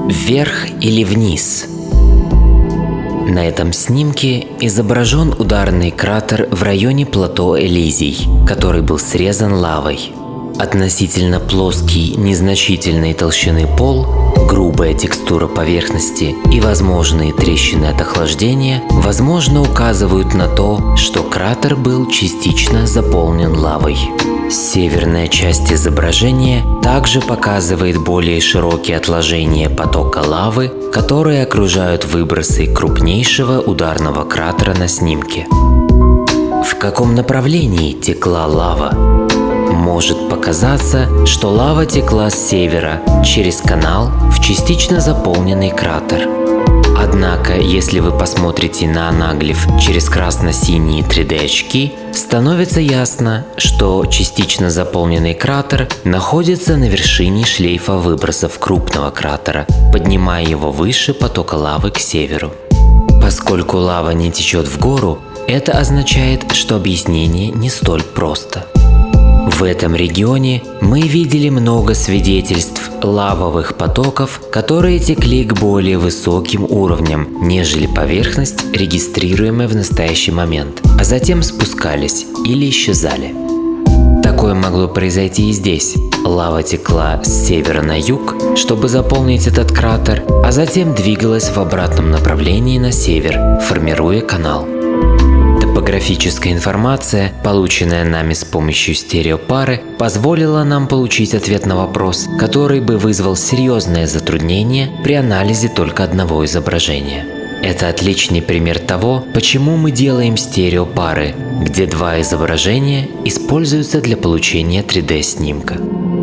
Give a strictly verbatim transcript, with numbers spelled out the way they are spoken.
Вверх или вниз? На этом снимке изображен ударный кратер в районе плато Элизий, который был срезан лавой. Относительно плоский, незначительной толщины пол, грубая текстура поверхности и возможные трещины от охлаждения, возможно, указывают на то, что кратер был частично заполнен лавой. Северная часть изображения также показывает более широкие отложения потока лавы, которые окружают выбросы крупнейшего ударного кратера на снимке. В каком направлении текла лава? Может показаться, что лава текла с севера через канал в частично заполненный кратер. Однако, если вы посмотрите на анаглиф через красно-синие три дэ очки, становится ясно, что частично заполненный кратер находится на вершине шлейфа выбросов крупного кратера, поднимая его выше потока лавы к северу. Поскольку лава не течет в гору, это означает, что объяснение не столь просто. В этом регионе мы видели много свидетельств лавовых потоков, которые текли к более высоким уровням, нежели поверхность, регистрируемая в настоящий момент, а затем спускались или исчезали. Такое могло произойти и здесь. Лава текла с севера на юг, чтобы заполнить этот кратер, а затем двигалась в обратном направлении на север, формируя канал. Топографическая информация, полученная нами с помощью стереопары, позволила нам получить ответ на вопрос, который бы вызвал серьезное затруднение при анализе только одного изображения. Это отличный пример того, почему мы делаем стереопары, где два изображения используются для получения три дэ снимка.